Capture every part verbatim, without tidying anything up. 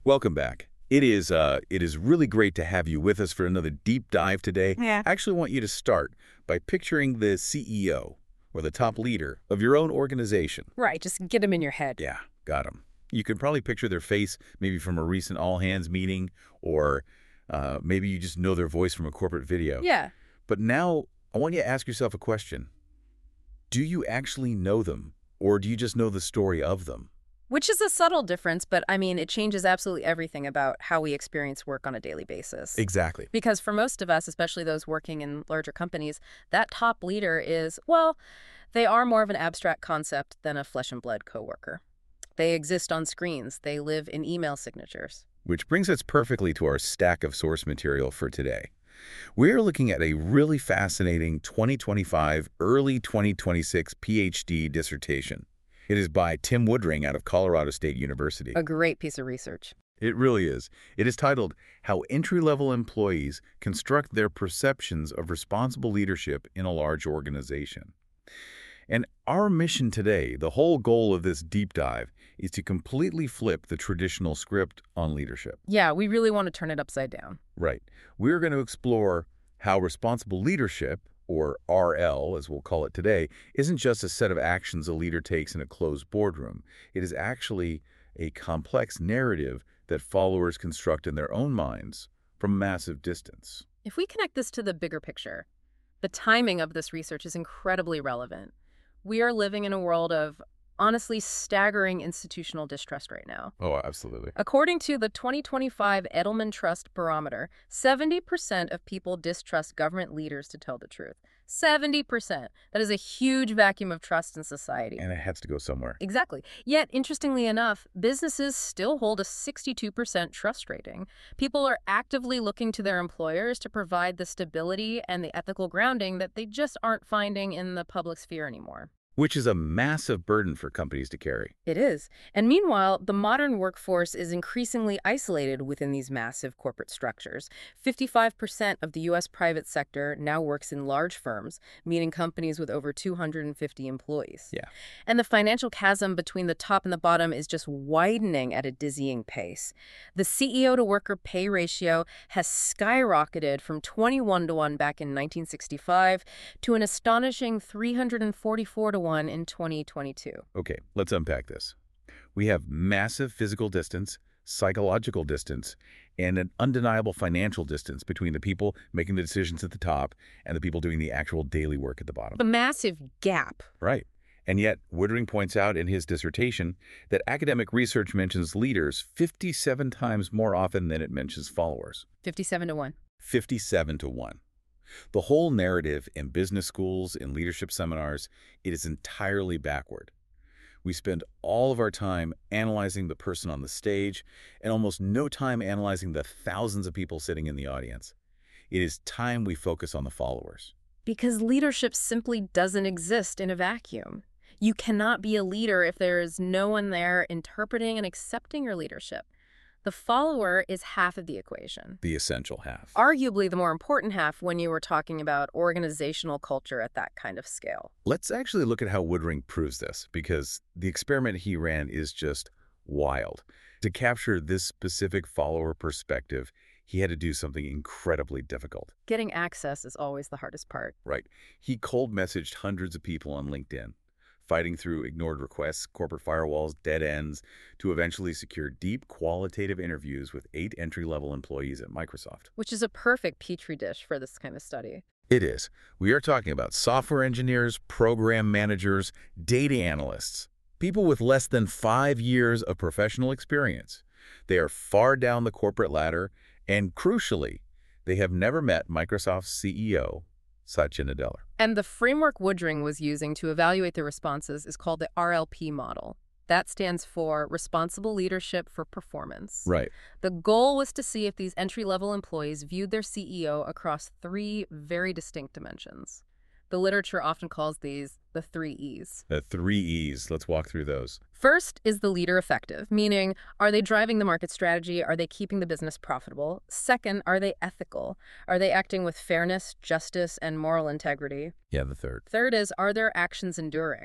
Welcome back. It is uh, it is really great to have you with us for another deep dive today. Yeah. I actually want you to start by picturing the C E O or the top leader of your own organization. Right, just get them in your head. Yeah, got them. You can probably picture their face maybe from a recent all-hands meeting, or uh, maybe you just know their voice from a corporate video. Yeah. But now I want you to ask yourself a question. Do you actually know them, or do you just know the story of them? Which is a subtle difference, but I mean, it changes absolutely everything about how we experience work on a daily basis. Exactly. Because for most of us, especially those working in larger companies, that top leader is, well, they are more of an abstract concept than a flesh and blood coworker. They exist on screens. They live in email signatures. Which brings us perfectly to our stack of source material for today. We're looking at a really fascinating twenty twenty-five, early twenty twenty-six PhD dissertation. It is by Tim Woodring out of Colorado State University. A great piece of research. It really is. It is titled, How Entry-Level Employees Construct Their Perceptions of Responsible Leadership in a Large Organization. And our mission today, the whole goal of this deep dive, is to completely flip the traditional script on leadership. Yeah, we really want to turn it upside down. Right. We're going to explore how responsible leadership, or R L, as we'll call it today, isn't just a set of actions a leader takes in a closed boardroom. It is actually a complex narrative that followers construct in their own minds from a massive distance. If we connect this to the bigger picture, the timing of this research is incredibly relevant. We are living in a world of honestly staggering institutional distrust right now. Oh, absolutely. According to the twenty twenty-five Edelman Trust Barometer, seventy percent of people distrust government leaders, to tell the truth. seventy percent. That is a huge vacuum of trust in society. And it has to go somewhere. Exactly. Yet, interestingly enough, businesses still hold a sixty-two percent trust rating. People are actively looking to their employers to provide the stability and the ethical grounding that they just aren't finding in the public sphere anymore. Which is a massive burden for companies to carry. It is. And meanwhile, the modern workforce is increasingly isolated within these massive corporate structures. fifty-five percent of the U S private sector now works in large firms, meaning companies with over two hundred fifty employees. Yeah. And the financial chasm between the top and the bottom is just widening at a dizzying pace. The C E O to worker pay ratio has skyrocketed from twenty-one to one back in nineteen sixty-five to an astonishing three hundred forty-four to one in twenty twenty-two. Okay, let's unpack this. We have massive physical distance, psychological distance, and an undeniable financial distance between the people making the decisions at the top and the people doing the actual daily work at the bottom. A massive gap. Right. And yet, Woodring points out in his dissertation that academic research mentions leaders fifty-seven times more often than it mentions followers. fifty-seven to one. fifty-seven to one. The whole narrative in business schools, in leadership seminars, it is entirely backward. We spend all of our time analyzing the person on the stage and almost no time analyzing the thousands of people sitting in the audience. It is time we focus on the followers. Because leadership simply doesn't exist in a vacuum. You cannot be a leader if there is no one there interpreting and accepting your leadership. The follower is half of the equation. The essential half. Arguably the more important half when you were talking about organizational culture at that kind of scale. Let's actually look at how Woodring proves this, because the experiment he ran is just wild. To capture this specific follower perspective, he had to do something incredibly difficult. Getting access is always the hardest part. Right. He cold messaged hundreds of people on LinkedIn, fighting through ignored requests, corporate firewalls, dead ends, to eventually secure deep qualitative interviews with eight entry-level employees at Microsoft. Which is a perfect petri dish for this kind of study. It is. We are talking about software engineers, program managers, data analysts, people with less than five years of professional experience. They are far down the corporate ladder, and crucially, they have never met Microsoft's C E O, Satya Nadella. And the framework Woodring was using to evaluate the responses is called the R L P model. That stands for Responsible Leadership for Performance. Right. The goal was to see if these entry-level employees viewed their C E O across three very distinct dimensions. The literature often calls these the three E's. The three E's. Let's walk through those. First is the leader effective, meaning, are they driving the market strategy? Are they keeping the business profitable? Second, are they ethical? Are they acting with fairness, justice, and moral integrity? Yeah, the third. Third is, are their actions enduring?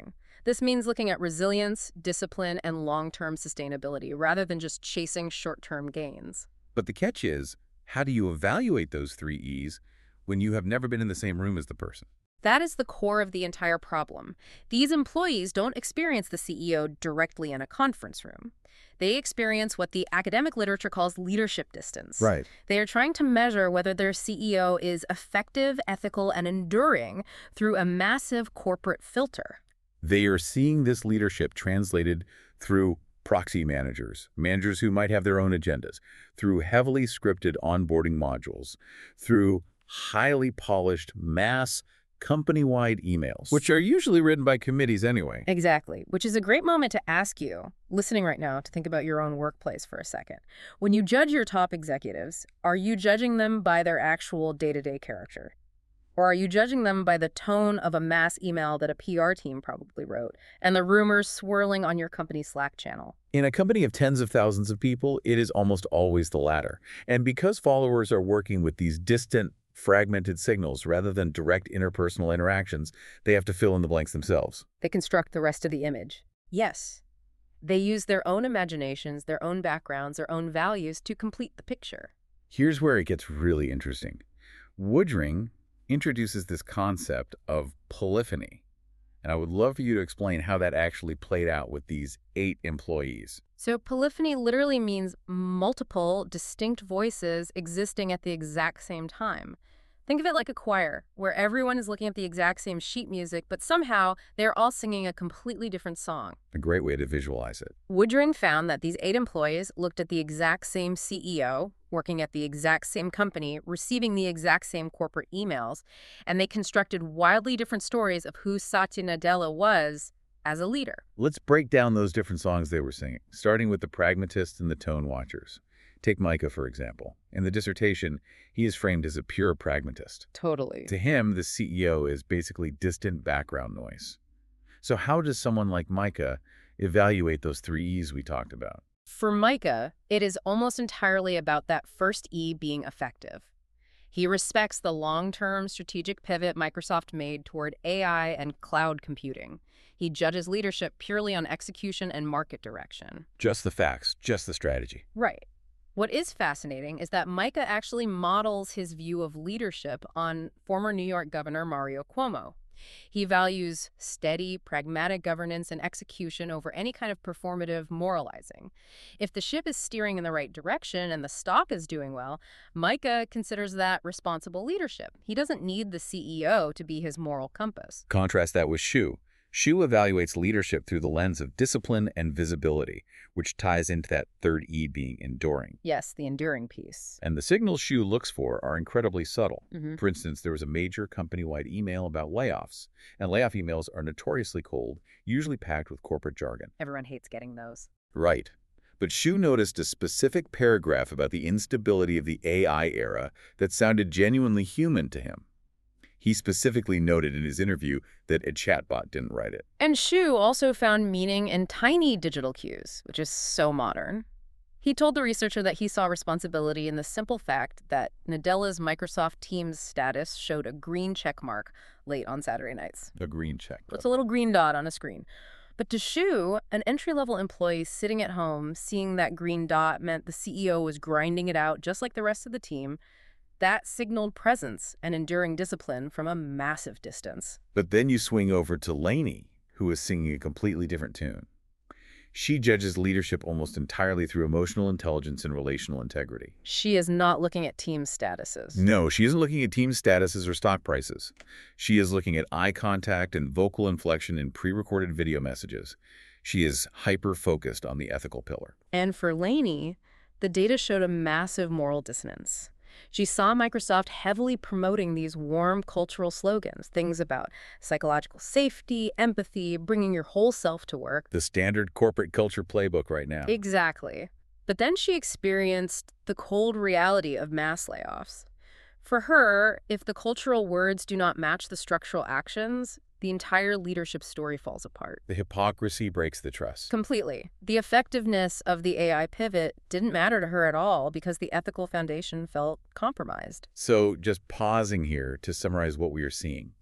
This means looking at resilience, discipline, and long-term sustainability rather than just chasing short-term gains. But the catch is, how do you evaluate those three E's when you have never been in the same room as the person? That is the core of the entire problem. These employees don't experience the C E O directly in a conference room. They experience what the academic literature calls leadership distance. Right. They are trying to measure whether their C E O is effective, ethical, and enduring through a massive corporate filter. They are seeing this leadership translated through proxy managers, managers who might have their own agendas, through heavily scripted onboarding modules, through highly polished mass company-wide emails, which are usually written by committees anyway. Exactly, which is a great moment to ask you, listening right now, to think about your own workplace for a second. When you judge your top executives, are you judging them by their actual day-to-day character? Or are you judging them by the tone of a mass email that a P R team probably wrote and the rumors swirling on your company's Slack channel? In a company of tens of thousands of people, it is almost always the latter. And because followers are working with these distant, fragmented signals rather than direct interpersonal interactions, they have to fill in the blanks themselves. They construct the rest of the image. Yes, they use their own imaginations, their own backgrounds, their own values to complete the picture. Here's where it gets really interesting. Woodring introduces this concept of polyphony, and I would love for you to explain how that actually played out with these eight employees. So polyphony literally means multiple, distinct voices existing at the exact same time. Think of it like a choir, where everyone is looking at the exact same sheet music, but somehow they're all singing a completely different song. A great way to visualize it. Woodring found that these eight employees looked at the exact same C E O, working at the exact same company, receiving the exact same corporate emails, and they constructed wildly different stories of who Satya Nadella was as a leader. Let's break down those different songs they were singing, starting with the pragmatists and the tone watchers. Take Micah, for example. In the dissertation, he is framed as a pure pragmatist. Totally. To him, the C E O is basically distant background noise. So how does someone like Micah evaluate those three E's we talked about? For Micah, it is almost entirely about that first E being effective. He respects the long-term strategic pivot Microsoft made toward A I and cloud computing. He judges leadership purely on execution and market direction. Just the facts, just the strategy. Right. What is fascinating is that Micah actually models his view of leadership on former New York Governor Mario Cuomo. He values steady, pragmatic governance and execution over any kind of performative moralizing. If the ship is steering in the right direction and the stock is doing well, Micah considers that responsible leadership. He doesn't need the C E O to be his moral compass. Contrast that with Shu. Shu evaluates leadership through the lens of discipline and visibility, which ties into that third E being enduring. Yes, the enduring piece. And the signals Shu looks for are incredibly subtle. Mm-hmm. For instance, there was a major company-wide email about layoffs, and layoff emails are notoriously cold, usually packed with corporate jargon. Everyone hates getting those. Right. But Shu noticed a specific paragraph about the instability of the A I era that sounded genuinely human to him. He specifically noted in his interview that a chatbot didn't write it. And Shu also found meaning in tiny digital cues, which is so modern. He told the researcher that he saw responsibility in the simple fact that Nadella's Microsoft Teams status showed a green check mark late on Saturday nights. A green check. It's a little green dot on a screen. But to Shu, an entry-level employee sitting at home, seeing that green dot meant the C E O was grinding it out just like the rest of the team. That signaled presence and enduring discipline from a massive distance. But then you swing over to Lainey, who is singing a completely different tune. She judges leadership almost entirely through emotional intelligence and relational integrity. She is not looking at team statuses. No, she isn't looking at team statuses or stock prices. She is looking at eye contact and vocal inflection in pre-recorded video messages. She is hyper-focused on the ethical pillar. And for Lainey, the data showed a massive moral dissonance. She saw Microsoft heavily promoting these warm cultural slogans, things about psychological safety, empathy, bringing your whole self to work. The standard corporate culture playbook right now. Exactly. But then she experienced the cold reality of mass layoffs. For her, if the cultural words do not match the structural actions, the entire leadership story falls apart. The hypocrisy breaks the trust. Completely. The effectiveness of the A I pivot didn't matter to her at all because the ethical foundation felt compromised. So just pausing here to summarize what we are seeing.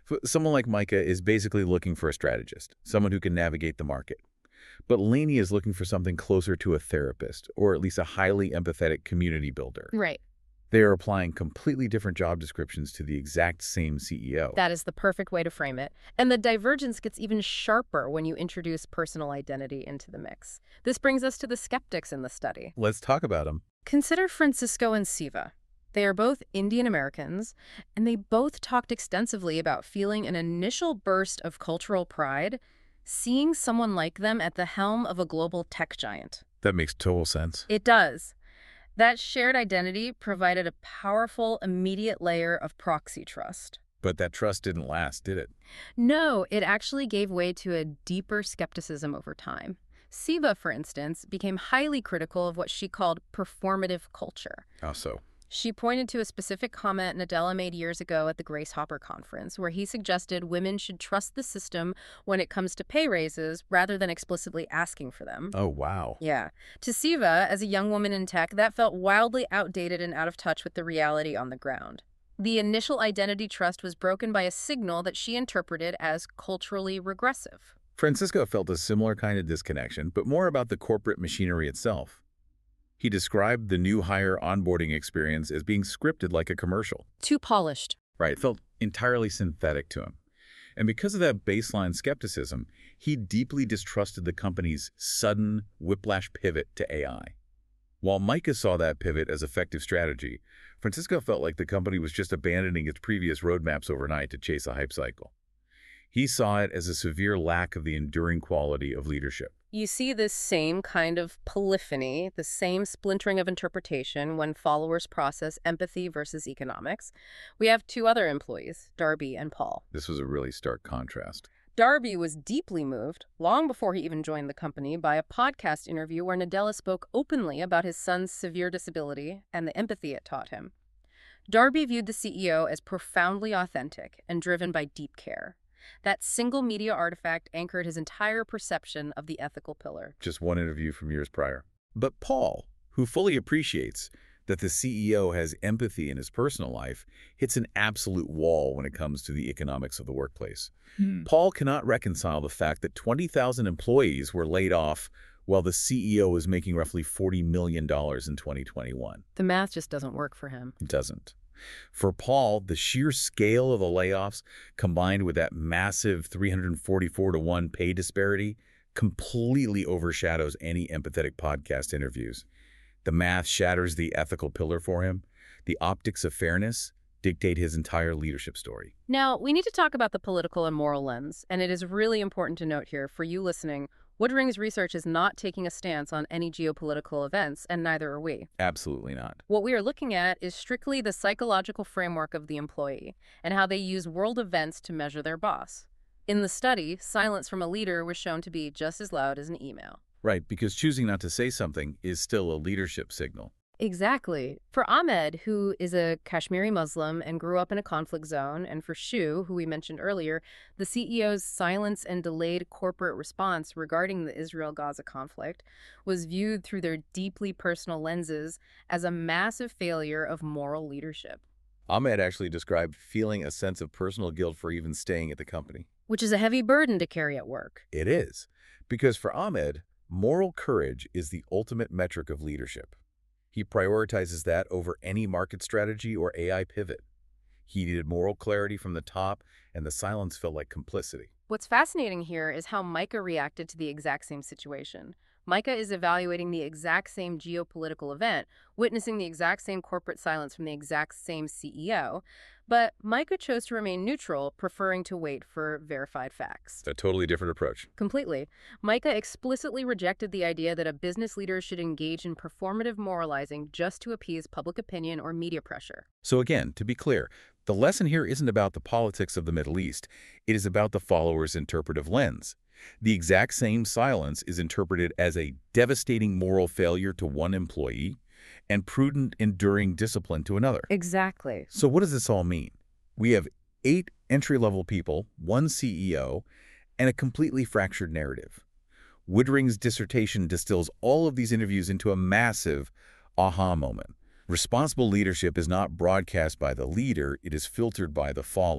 F- Someone like Micah is basically looking for a strategist, someone who can navigate the market. But Laney is looking for something closer to a therapist, or at least a highly empathetic community builder. Right. They are applying completely different job descriptions to the exact same C E O. That is the perfect way to frame it. And the divergence gets even sharper when you introduce personal identity into the mix. This brings us to the skeptics in the study. Let's talk about them. Consider Francisco and Siva. They are both Indian Americans, and they both talked extensively about feeling an initial burst of cultural pride seeing someone like them at the helm of a global tech giant. That makes total sense. It does. That shared identity provided a powerful, immediate layer of proxy trust. But that trust didn't last, did it? No, it actually gave way to a deeper skepticism over time. Siva, for instance, became highly critical of what she called performative culture. How so? She pointed to a specific comment Nadella made years ago at the Grace Hopper conference, where he suggested women should trust the system when it comes to pay raises rather than explicitly asking for them. Oh, wow. Yeah. To Siva, as a young woman in tech, that felt wildly outdated and out of touch with the reality on the ground. The initial identity trust was broken by a signal that she interpreted as culturally regressive. Francisco felt a similar kind of disconnection, but more about the corporate machinery itself. He described the new hire onboarding experience as being scripted like a commercial. Too polished. Right, it felt entirely synthetic to him. And because of that baseline skepticism, he deeply distrusted the company's sudden whiplash pivot to A I. While Micah saw that pivot as effective strategy, Francisco felt like the company was just abandoning its previous roadmaps overnight to chase a hype cycle. He saw it as a severe lack of the enduring quality of leadership. You see this same kind of polyphony, the same splintering of interpretation when followers process empathy versus economics. We have two other employees, Darby and Paul. This was a really stark contrast. Darby was deeply moved, long before he even joined the company, by a podcast interview where Nadella spoke openly about his son's severe disability and the empathy it taught him. Darby viewed the C E O as profoundly authentic and driven by deep care. That single media artifact anchored his entire perception of the ethical pillar. Just one interview from years prior. But Paul, who fully appreciates that the C E O has empathy in his personal life, hits an absolute wall when it comes to the economics of the workplace. Hmm. Paul cannot reconcile the fact that twenty thousand employees were laid off while the C E O was making roughly forty million dollars in twenty twenty-one. The math just doesn't work for him. It doesn't. For Paul, the sheer scale of the layoffs, combined with that massive three hundred forty-four to one pay disparity, completely overshadows any empathetic podcast interviews. The math shatters the ethical pillar for him. The optics of fairness dictate his entire leadership story. Now, we need to talk about the political and moral lens, and it is really important to note here, for you listening, Woodring's research is not taking a stance on any geopolitical events, and neither are we. Absolutely not. What we are looking at is strictly the psychological framework of the employee and how they use world events to measure their boss. In the study, silence from a leader was shown to be just as loud as an email. Right, because choosing not to say something is still a leadership signal. Exactly. For Ahmed, who is a Kashmiri Muslim and grew up in a conflict zone, and for Shu, who we mentioned earlier, the C E O's silence and delayed corporate response regarding the Israel-Gaza conflict was viewed through their deeply personal lenses as a massive failure of moral leadership. Ahmed actually described feeling a sense of personal guilt for even staying at the company. Which is a heavy burden to carry at work. It is, because for Ahmed, moral courage is the ultimate metric of leadership. He prioritizes that over any market strategy or A I pivot. He needed moral clarity from the top, and the silence felt like complicity. What's fascinating here is how Micah reacted to the exact same situation. Micah is evaluating the exact same geopolitical event, witnessing the exact same corporate silence from the exact same C E O, but Micah chose to remain neutral, preferring to wait for verified facts. A totally different approach. Completely. Micah explicitly rejected the idea that a business leader should engage in performative moralizing just to appease public opinion or media pressure. So again, to be clear, the lesson here isn't about the politics of the Middle East. It is about the follower's interpretive lens. The exact same silence is interpreted as a devastating moral failure to one employee and prudent, enduring discipline to another. Exactly. So what does this all mean? We have eight entry-level people, one C E O, and a completely fractured narrative. Woodring's dissertation distills all of these interviews into a massive aha moment. Responsible leadership is not broadcast by the leader, it is filtered by the follower.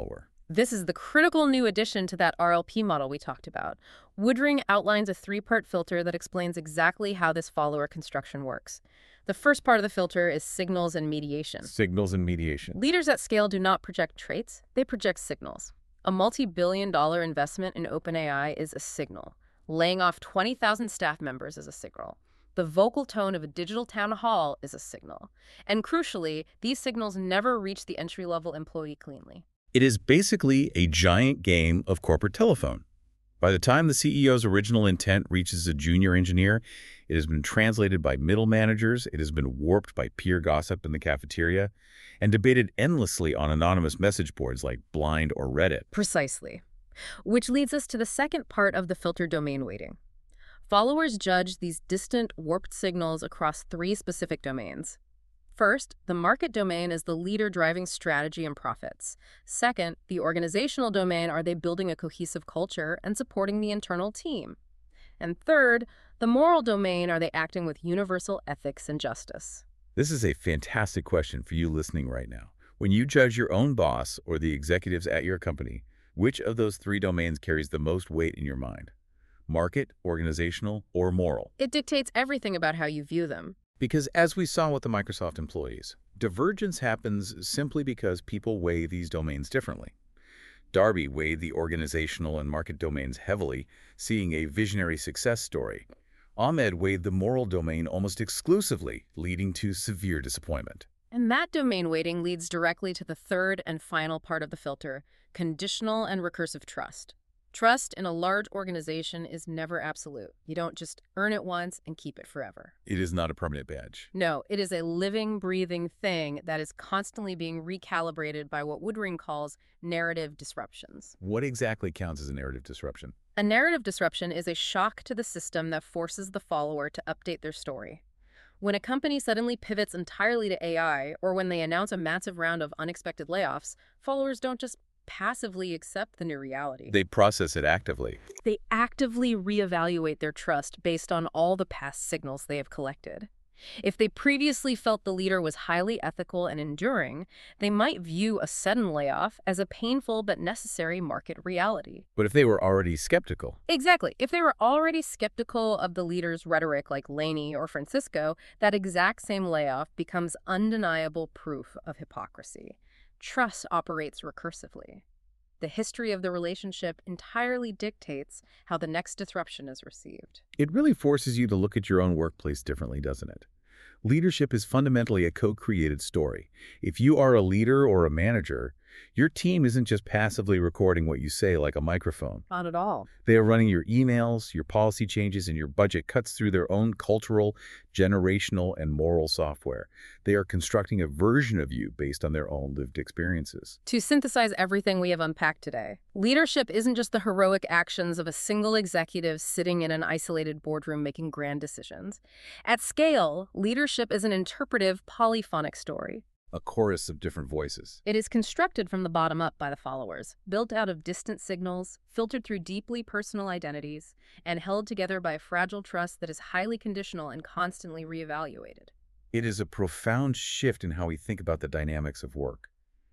This is the critical new addition to that R L P model we talked about. Woodring outlines a three-part filter that explains exactly how this follower construction works. The first part of the filter is signals and mediation. Signals and mediation. Leaders at scale do not project traits, they project signals. A multi-billion dollar investment in OpenAI is a signal. Laying off twenty thousand staff members is a signal. The vocal tone of a digital town hall is a signal. And crucially, these signals never reach the entry-level employee cleanly. It is basically a giant game of corporate telephone. By the time the C E O's original intent reaches a junior engineer, it has been translated by middle managers, it has been warped by peer gossip in the cafeteria, and debated endlessly on anonymous message boards like Blind or Reddit. Precisely. Which leads us to the second part of the filter domain weighting. Followers judge these distant, warped signals across three specific domains. First, the market domain is the leader driving strategy and profits. Second, the organizational domain, are they building a cohesive culture and supporting the internal team? And third, the moral domain, are they acting with universal ethics and justice? This is a fantastic question for you listening right now. When you judge your own boss or the executives at your company, which of those three domains carries the most weight in your mind? Market, organizational, or moral? It dictates everything about how you view them. Because as we saw with the Microsoft employees, divergence happens simply because people weigh these domains differently. Darby weighed the organizational and market domains heavily, seeing a visionary success story. Ahmed weighed the moral domain almost exclusively, leading to severe disappointment. And that domain weighting leads directly to the third and final part of the filter, conditional and recursive trust. Trust in a large organization is never absolute. You don't just earn it once and keep it forever. It is not a permanent badge. No, it is a living, breathing thing that is constantly being recalibrated by what Woodring calls narrative disruptions. What exactly counts as a narrative disruption? A narrative disruption is a shock to the system that forces the follower to update their story. When a company suddenly pivots entirely to A I, or when they announce a massive round of unexpected layoffs, followers don't just passively accept the new reality. They process it actively. They actively reevaluate their trust based on all the past signals they have collected. If they previously felt the leader was highly ethical and enduring, they might view a sudden layoff as a painful but necessary market reality. But if they were already skeptical? Exactly. If they were already skeptical of the leader's rhetoric like Laney or Francisco, that exact same layoff becomes undeniable proof of hypocrisy. Trust operates recursively. The history of the relationship entirely dictates how the next disruption is received. It really forces you to look at your own workplace differently, doesn't it? Leadership is fundamentally a co-created story. If you are a leader or a manager, your team isn't just passively recording what you say like a microphone. Not at all. They are running your emails, your policy changes, and your budget cuts through their own cultural, generational, and moral software. They are constructing a version of you based on their own lived experiences. To synthesize everything we have unpacked today, leadership isn't just the heroic actions of a single executive sitting in an isolated boardroom making grand decisions. At scale, leadership is an interpretive, polyphonic story. A chorus of different voices. It is constructed from the bottom up by the followers, built out of distant signals, filtered through deeply personal identities, and held together by a fragile trust that is highly conditional and constantly reevaluated. It is a profound shift in how we think about the dynamics of work.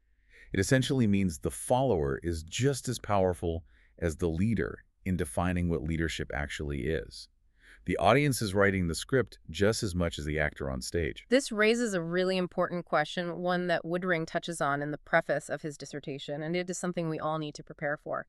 It essentially means the follower is just as powerful as the leader in defining what leadership actually is. The audience is writing the script just as much as the actor on stage. This raises a really important question, one that Woodring touches on in the preface of his dissertation, and it is something we all need to prepare for.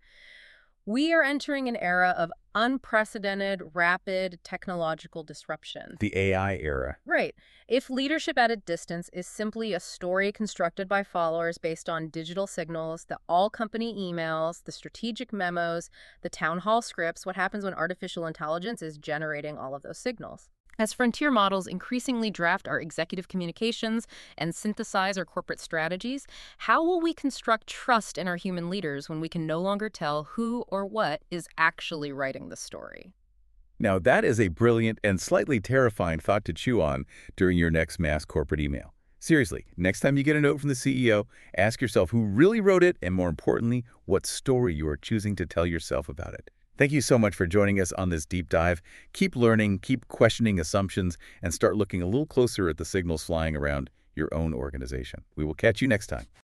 We are entering an era of unprecedented, rapid technological disruption. The A I era. Right. If leadership at a distance is simply a story constructed by followers based on digital signals, the all-company emails, the strategic memos, the town hall scripts, what happens when artificial intelligence is generating all of those signals? As frontier models increasingly draft our executive communications and synthesize our corporate strategies, how will we construct trust in our human leaders when we can no longer tell who or what is actually writing the story? Now, that is a brilliant and slightly terrifying thought to chew on during your next mass corporate email. Seriously, next time you get a note from the C E O, ask yourself who really wrote it and, more importantly, what story you are choosing to tell yourself about it. Thank you so much for joining us on this deep dive. Keep learning, keep questioning assumptions, and start looking a little closer at the signals flying around your own organization. We will catch you next time.